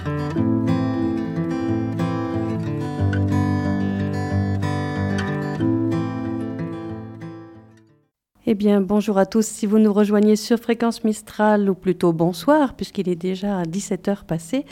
Eh bien, bonjour à tous. Si vous nous rejoignez sur Fréquence Mistral, ou plutôt bonsoir, puisqu'il est déjà 17h passé.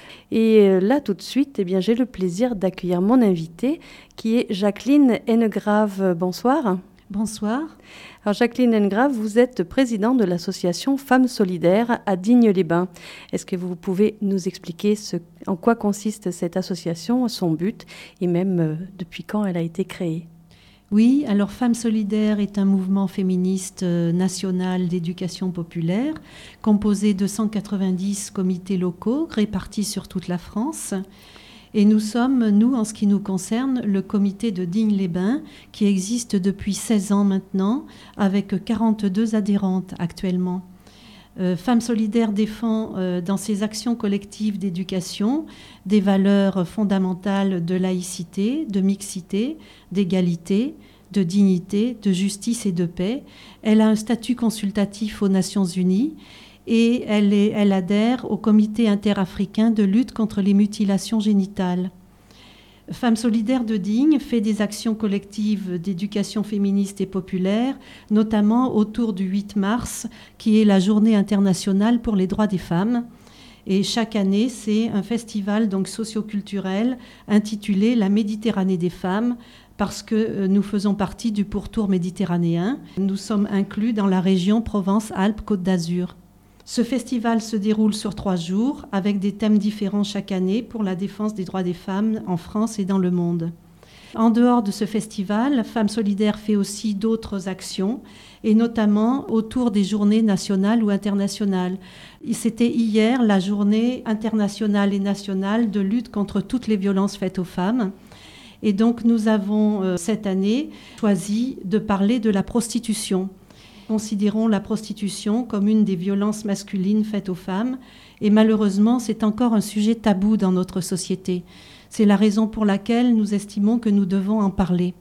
Et là, tout de suite, eh bien, j'ai le plaisir d'accueillir mon invitée, qui est Jacqueline Hennegrave. Bonsoir. Bonsoir. Alors, Jacqueline Hennegrave, vous êtes présidente de l'association Femmes Solidaires à Digne-les-Bains. Est-ce que vous pouvez nous expliquer en quoi consiste cette association, son but, et même depuis quand elle a été créée ? Oui, alors Femmes Solidaires est un mouvement féministe national d'éducation populaire composé de 190 comités locaux répartis sur toute la France. Et nous sommes, nous, en ce qui nous concerne, le comité de Digne-les-Bains qui existe depuis 16 ans maintenant avec 42 adhérentes actuellement. Femmes Solidaires défend dans ses actions collectives d'éducation des valeurs fondamentales de laïcité, de mixité, d'égalité, de dignité, de justice et de paix. Elle a un statut consultatif aux Nations Unies et elle adhère au Comité interafricain de lutte contre les mutilations génitales. Femmes Solidaires de Digne fait des actions collectives d'éducation féministe et populaire, notamment autour du 8 mars, qui est la journée internationale pour les droits des femmes. Et chaque année, c'est un festival donc socio-culturel intitulé La Méditerranée des femmes, parce que nous faisons partie du pourtour méditerranéen. Nous sommes inclus dans la région Provence-Alpes-Côte d'Azur. Ce festival se déroule sur 3 jours avec des thèmes différents chaque année pour la défense des droits des femmes en France et dans le monde. En dehors de ce festival, Femmes Solidaires fait aussi d'autres actions et notamment autour des journées nationales ou internationales. C'était hier la journée internationale et nationale de lutte contre toutes les violences faites aux femmes. Et donc nous avons cette année choisi de parler de la prostitution. Considérons la prostitution comme une des violences masculines faites aux femmes et malheureusement c'est encore un sujet tabou dans notre société. C'est la raison pour laquelle nous estimons que nous devons en parler.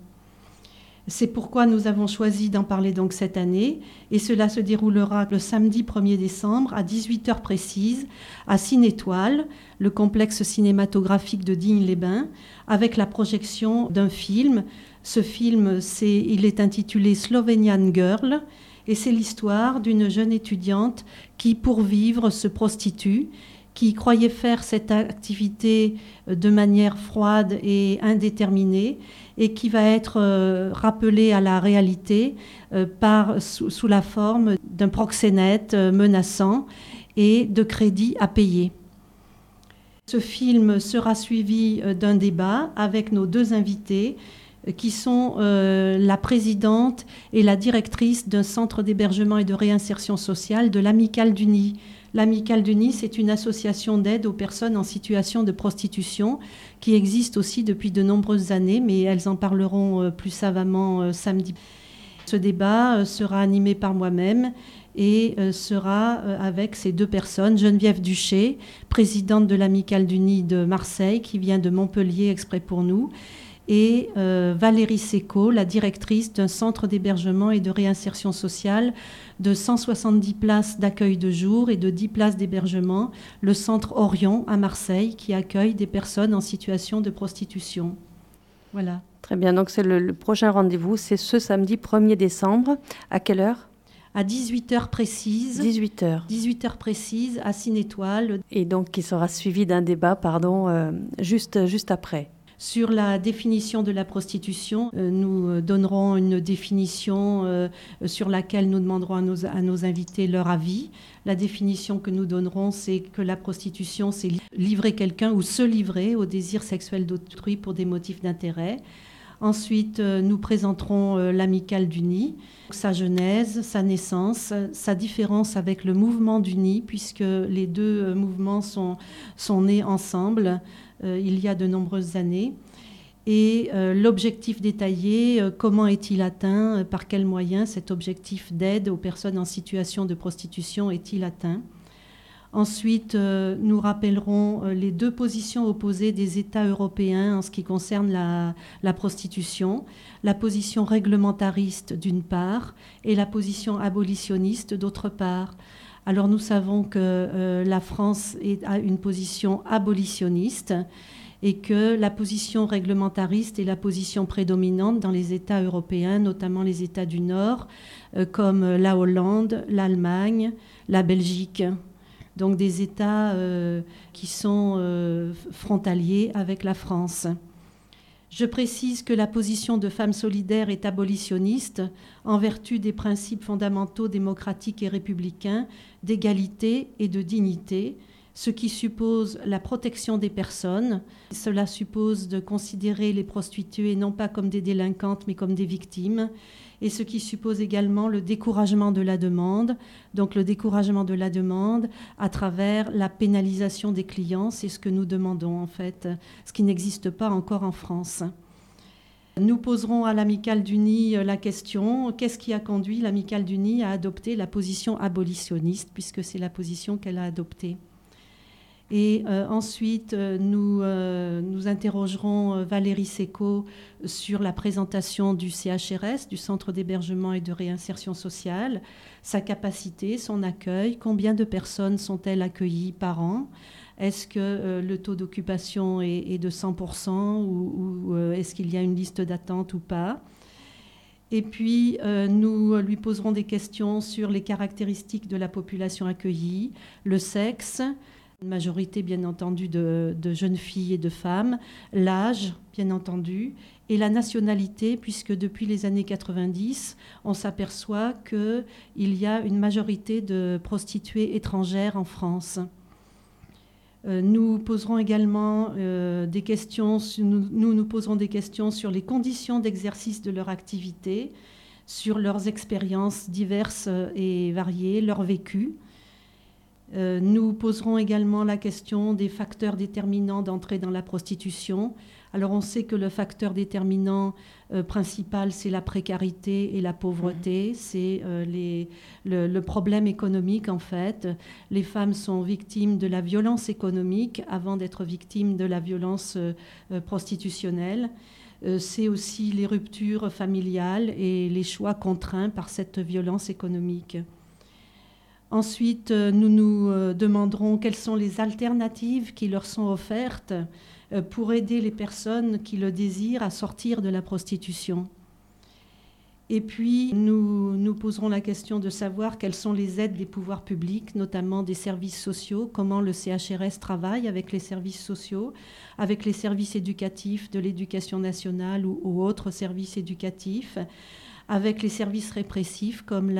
C'est pourquoi nous avons choisi d'en parler donc cette année et cela se déroulera le samedi 1er décembre à 18h précises à Cine Étoile, le complexe cinématographique de Digne-les-Bains, avec la projection d'un film. Ce film, il est intitulé Slovenian Girl. Et c'est l'histoire d'une jeune étudiante qui, pour vivre, se prostitue, qui croyait faire cette activité de manière froide et indéterminée et qui va être rappelée à la réalité sous la forme d'un proxénète menaçant et de crédits à payer. Ce film sera suivi d'un débat avec nos 2 invités qui sont la présidente et la directrice d'un centre d'hébergement et de réinsertion sociale de l'Amicale du Nid. L'Amicale du Nid, c'est une association d'aide aux personnes en situation de prostitution qui existe aussi depuis de nombreuses années, mais elles en parleront plus savamment samedi. Ce débat sera animé par moi-même et sera avec ces 2 personnes, Geneviève Duché, présidente de l'Amicale du Nid de Marseille, qui vient de Montpellier exprès pour nous, et Valérie Seco, la directrice d'un centre d'hébergement et de réinsertion sociale de 170 places d'accueil de jour et de 10 places d'hébergement, le centre Orion à Marseille, qui accueille des personnes en situation de prostitution. Voilà. Très bien, donc c'est le prochain rendez-vous, c'est ce samedi 1er décembre. À quelle heure ? À 18h précise. 18h. 18h précise, à Cine Étoile. Et donc qui sera suivi d'un débat, juste après. Sur la définition de la prostitution, nous donnerons une définition sur laquelle nous demanderons à nos invités leur avis. La définition que nous donnerons, c'est que la prostitution, c'est livrer quelqu'un ou se livrer au désir sexuel d'autrui pour des motifs d'intérêt. Ensuite, nous présenterons l'Amicale du Nid, sa genèse, sa naissance, sa différence avec le mouvement du Nid, puisque les 2 mouvements sont nés ensemble il y a de nombreuses années. Et l'objectif détaillé, comment est-il atteint, par quels moyens cet objectif d'aide aux personnes en situation de prostitution est-il atteint. Ensuite, nous rappellerons les 2 positions opposées des États européens en ce qui concerne la prostitution, la position réglementariste d'une part et la position abolitionniste d'autre part. Alors nous savons que la France a une position abolitionniste et que la position réglementariste est la position prédominante dans les États européens, notamment les États du Nord, comme la Hollande, l'Allemagne, la Belgique. Donc des États qui sont frontaliers avec la France. Je précise que la position de Femmes solidaires est abolitionniste en vertu des principes fondamentaux démocratiques et républicains d'égalité et de dignité, ce qui suppose la protection des personnes. Cela suppose de considérer les prostituées non pas comme des délinquantes mais comme des victimes, et ce qui suppose également le découragement de la demande. Donc le découragement de la demande à travers la pénalisation des clients, c'est ce que nous demandons en fait, ce qui n'existe pas encore en France. Nous poserons à l'Amicale du Nid la question, qu'est-ce qui a conduit l'Amicale du Nid à adopter la position abolitionniste, puisque c'est la position qu'elle a adoptée. Et ensuite, nous interrogerons Valérie Secco sur la présentation du CHRS, du Centre d'hébergement et de réinsertion sociale, sa capacité, son accueil, combien de personnes sont-elles accueillies par an ? Est-ce que le taux d'occupation est de 100% ou est-ce qu'il y a une liste d'attente ou pas ? Et puis, nous lui poserons des questions sur les caractéristiques de la population accueillie, le sexe, une majorité, bien entendu, de jeunes filles et de femmes, l'âge, bien entendu, et la nationalité, puisque depuis les années 90, on s'aperçoit qu'il y a une majorité de prostituées étrangères en France. Nous poserons également des questions, nous poserons des questions sur les conditions d'exercice de leur activité, sur leurs expériences diverses et variées, leur vécu. Nous poserons également la question des facteurs déterminants d'entrée dans la prostitution. Alors on sait que le facteur déterminant principal, c'est la précarité et la pauvreté, c'est le problème économique en fait. Les femmes sont victimes de la violence économique avant d'être victimes de la violence prostitutionnelle. C'est aussi les ruptures familiales et les choix contraints par cette violence économique. Ensuite, nous nous demanderons quelles sont les alternatives qui leur sont offertes pour aider les personnes qui le désirent à sortir de la prostitution. Et puis, nous poserons la question de savoir quelles sont les aides des pouvoirs publics, notamment des services sociaux, comment le CHRS travaille avec les services sociaux, avec les services éducatifs de l'éducation nationale ou autres services éducatifs, avec les services répressifs comme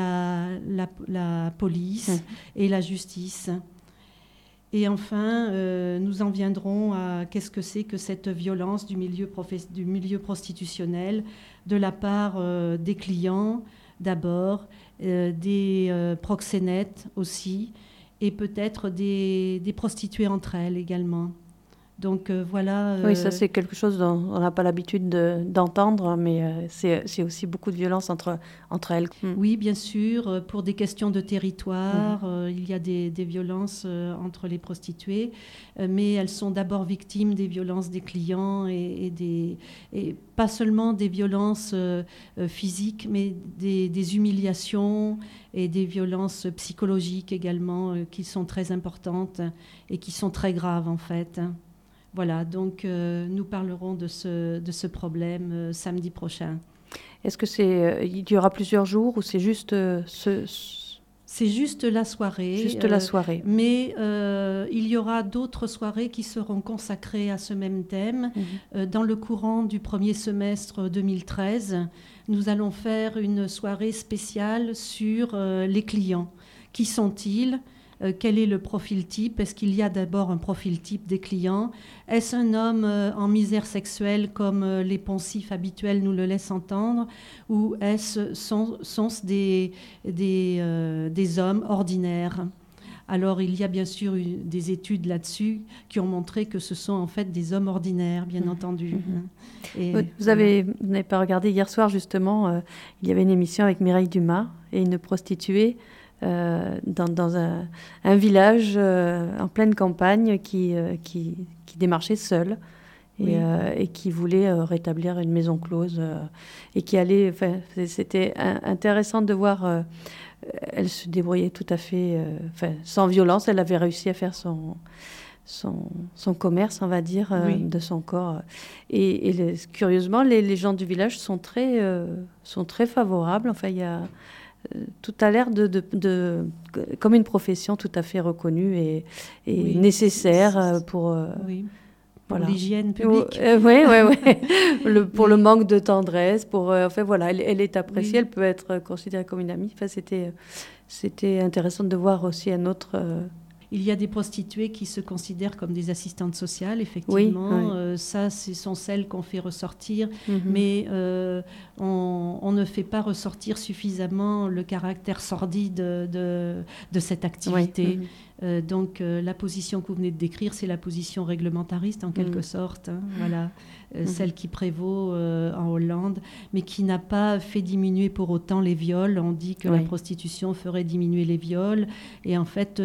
la police et la justice. Et enfin, nous en viendrons à qu'est-ce que c'est que cette violence du milieu prostitutionnel de la part des clients d'abord, des proxénètes aussi, et peut-être des prostituées entre elles également. Donc voilà. Oui, ça c'est quelque chose dont on n'a pas l'habitude d'entendre, mais c'est aussi beaucoup de violence entre elles. Oui, bien sûr. Pour des questions de territoire, il y a des violences entre les prostituées, mais elles sont d'abord victimes des violences des clients et pas seulement des violences physiques, mais des humiliations et des violences psychologiques également qui sont très importantes et qui sont très graves en fait. Voilà, donc nous parlerons de ce problème samedi prochain. Est-ce que il y aura plusieurs jours ou c'est juste C'est juste la soirée. Juste la soirée. Mais il y aura d'autres soirées qui seront consacrées à ce même thème. Dans le courant du premier semestre 2013, nous allons faire une soirée spéciale sur les clients. Qui sont-ils ? Quel est le profil type ? Est-ce qu'il y a d'abord un profil type des clients ? Est-ce un homme en misère sexuelle comme les poncifs habituels nous le laissent entendre ? Ou sont-ce des hommes ordinaires ? Alors il y a bien sûr des études là-dessus qui ont montré que ce sont en fait des hommes ordinaires, bien entendu. Et, vous n'avez pas regardé hier soir justement, il y avait une émission avec Mireille Dumas et une prostituée dans un village en pleine campagne qui démarchait seule et qui voulait rétablir une maison close et qui allait. C'était intéressant de voir elle se débrouillait tout à fait, sans violence. Elle avait réussi à faire son commerce, on va dire, de son corps. Et curieusement, les gens du village sont très favorables. Enfin, il y a tout a l'air comme une profession tout à fait reconnue et nécessaire pour voilà. L'hygiène publique. Oui. Pour le manque de tendresse, enfin voilà, elle est appréciée, elle peut être considérée comme une amie. Enfin, c'était intéressant de voir aussi un autre. Il y a des prostituées qui se considèrent comme des assistantes sociales, effectivement. Oui. Ça, ce sont celles qu'on fait ressortir, mais on ne fait pas ressortir suffisamment le caractère sordide de cette activité. Oui. Donc, la position que vous venez de décrire, c'est la position réglementariste, en quelque sorte. Hein, voilà. Celle qui prévaut en Hollande, mais qui n'a pas fait diminuer pour autant les viols. On dit que la prostitution ferait diminuer les viols. Et en fait,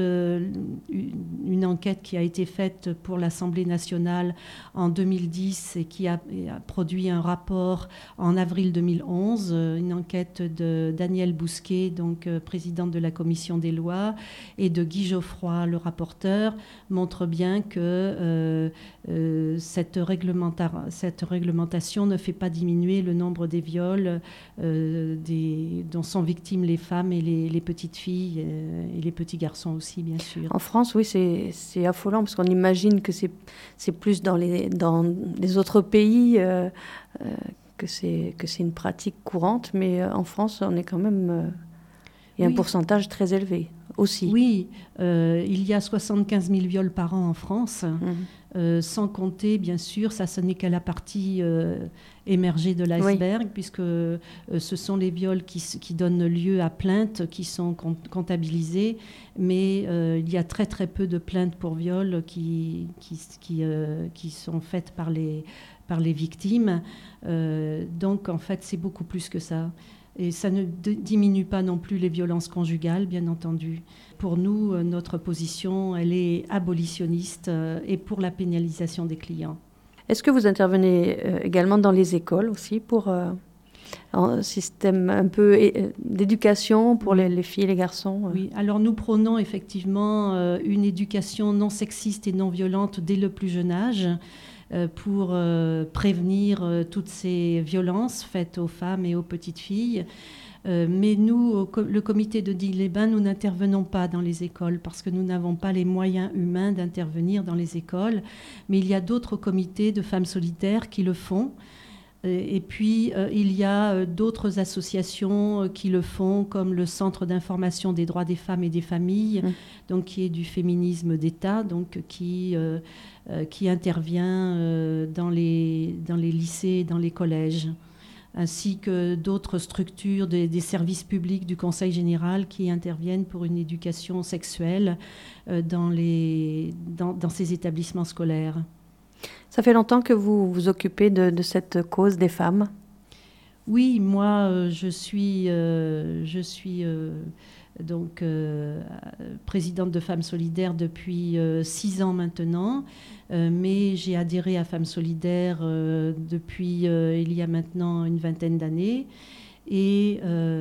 une enquête qui a été faite pour l'Assemblée nationale en 2010 et qui a produit un rapport en avril 2011, une enquête de Danielle Bousquet, donc présidente de la commission des lois, et de Guy Geoffroy, le rapporteur, montre bien que cette réglementation ne fait pas diminuer le nombre des viols dont sont victimes les femmes et les petites filles et les petits garçons aussi, bien sûr. En France, oui, c'est affolant parce qu'on imagine que c'est plus dans les autres pays que c'est une pratique courante, mais en France, on est quand même... il y a un pourcentage très élevé aussi. Oui, il y a 75 000 viols par an en France, sans compter, bien sûr, ça ce n'est qu'à la partie émergée de l'iceberg, puisque ce sont les viols qui donnent lieu à plaintes qui sont comptabilisées, mais il y a très très peu de plaintes pour viol qui sont faites par les victimes. Donc en fait, c'est beaucoup plus que ça. Et ça ne diminue pas non plus les violences conjugales, bien entendu. Pour nous, notre position, elle est abolitionniste et pour la pénalisation des clients. Est-ce que vous intervenez également dans les écoles aussi pour un système un peu d'éducation pour les filles et les garçons? Oui, alors nous prônons effectivement une éducation non sexiste et non violente dès le plus jeune âge, pour prévenir toutes ces violences faites aux femmes et aux petites filles. Mais nous, le comité de Digne-les-Bains, nous n'intervenons pas dans les écoles parce que nous n'avons pas les moyens humains d'intervenir dans les écoles. Mais il y a d'autres comités de femmes solidaires qui le font. Et puis, il y a d'autres associations qui le font, comme le Centre d'information des droits des femmes et des familles, donc, qui est du féminisme d'État, donc, qui intervient dans les lycées et dans les collèges, ainsi que d'autres structures des services publics du Conseil général qui interviennent pour une éducation sexuelle dans ces établissements scolaires. Ça fait longtemps que vous vous occupez de cette cause des femmes? Oui, moi, je suis donc présidente de Femmes Solidaires depuis 6 ans maintenant, mais j'ai adhéré à Femmes Solidaires depuis il y a maintenant une vingtaine d'années. Et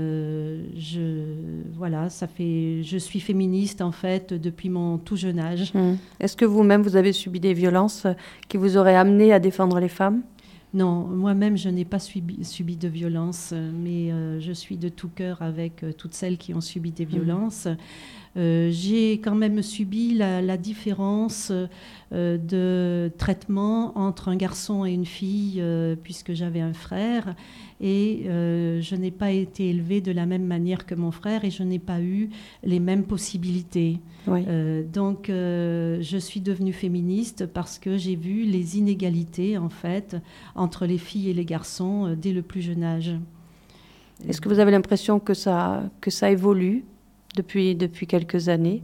je suis féministe en fait depuis mon tout jeune âge. Est-ce que vous-même vous avez subi des violences qui vous auraient amené à défendre les femmes? Non, moi-même je n'ai pas subi de violences, mais je suis de tout cœur avec toutes celles qui ont subi des violences. J'ai quand même subi la différence de traitement entre un garçon et une fille, puisque j'avais un frère, et je n'ai pas été élevée de la même manière que mon frère, et je n'ai pas eu les mêmes possibilités. Oui. Donc je suis devenue féministe parce que j'ai vu les inégalités, en fait, entre les filles et les garçons dès le plus jeune âge. Est-ce que vous avez l'impression que ça évolue depuis quelques années?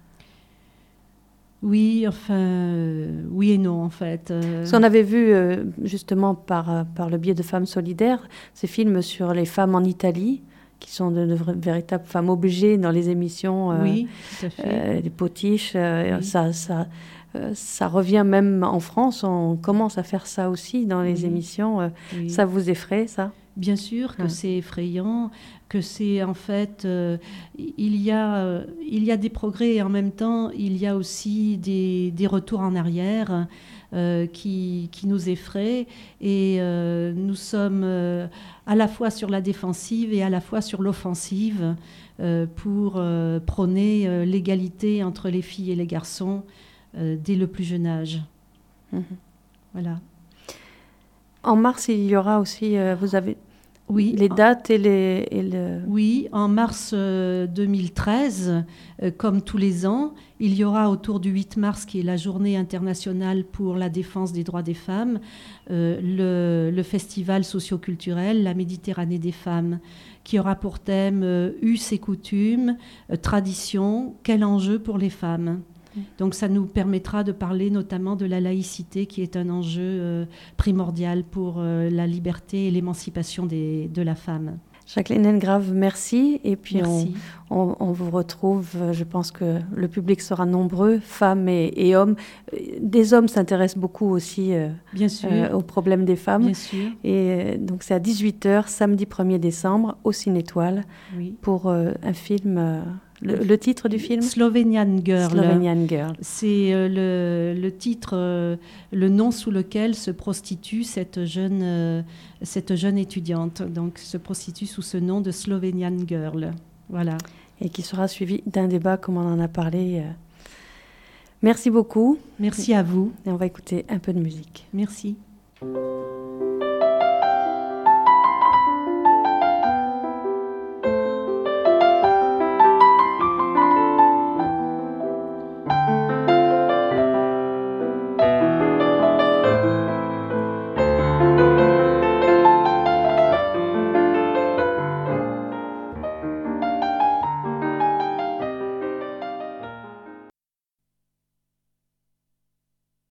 Oui, oui et non, en fait. Parce qu'on avait vu, justement, par le biais de Femmes Solidaires, ces films sur les femmes en Italie, qui sont de véritables femmes obligées dans les émissions, oui, tout à fait. les potiches. Oui. Ça revient même en France. On commence à faire ça aussi dans les émissions. Oui. Ça vous effraie, ça? Bien sûr que c'est effrayant, que c'est en fait, il y a des progrès et en même temps, il y a aussi des retours en arrière qui nous effraient et nous sommes à la fois sur la défensive et à la fois sur l'offensive pour prôner l'égalité entre les filles et les garçons dès le plus jeune âge. Voilà. En mars, il y aura aussi, vous avez les dates et le... Oui, en mars 2013, comme tous les ans, il y aura autour du 8 mars, qui est la journée internationale pour la défense des droits des femmes, le festival socio-culturel La Méditerranée des femmes, qui aura pour thème us et coutumes, tradition, quel enjeu pour les femmes. Donc ça nous permettra de parler notamment de la laïcité qui est un enjeu primordial pour la liberté et l'émancipation de la femme. Jacqueline Engrave, merci. Et puis merci. On vous retrouve, je pense que le public sera nombreux, femmes et hommes. Des hommes s'intéressent beaucoup aussi bien sûr. Aux problèmes des femmes. Bien sûr. Et donc c'est à 18h, samedi 1er décembre, au Cinétoile, pour un film... Le titre du film ? Slovenian Girl. Slovenian Girl. C'est le titre, le nom sous lequel se prostitue cette jeune étudiante. Donc, se prostitue sous ce nom de Slovenian Girl. Voilà. Et qui sera suivi d'un débat, comme on en a parlé. Merci beaucoup. Merci à vous. Et on va écouter un peu de musique. Merci.